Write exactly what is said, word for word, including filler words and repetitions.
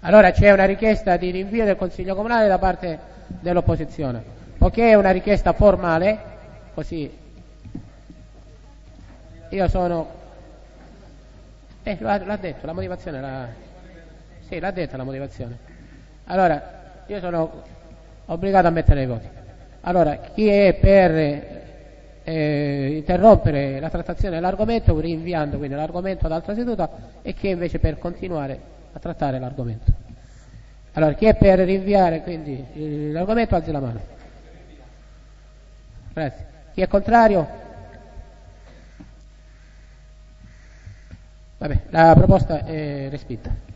Allora c'è una richiesta di rinvio del Consiglio Comunale da parte dell'opposizione. Poiché è una richiesta formale, così io sono... Eh, l'ha, l'ha detto, la motivazione, la... sì, l'ha detta la motivazione. Allora, io sono obbligato a mettere i voti. Allora, chi è per eh, interrompere la trattazione dell'argomento, rinviando quindi l'argomento ad altra seduta, e chi è invece per continuare a trattare l'argomento? Allora, chi è per rinviare quindi l'argomento, alzi la mano. Grazie. Chi è contrario? Vabbè, la proposta è respinta.